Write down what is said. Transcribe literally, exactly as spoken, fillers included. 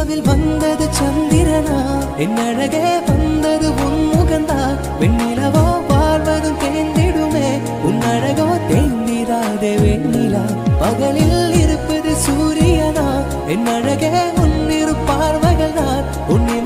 நிலாவில் வந்தது சந்திரனா என் அழகே வந்தது உன் முகந்தா வெண்ணிலவோ வாழ்வதும் தேர்ந்திடுமே உன் அழகோ தேர்ந்திராதே வெண்ணிலா பகலில் இருப்பது சூரியனா என் அழகே உன் இரு பார்வைகள் தான் உன்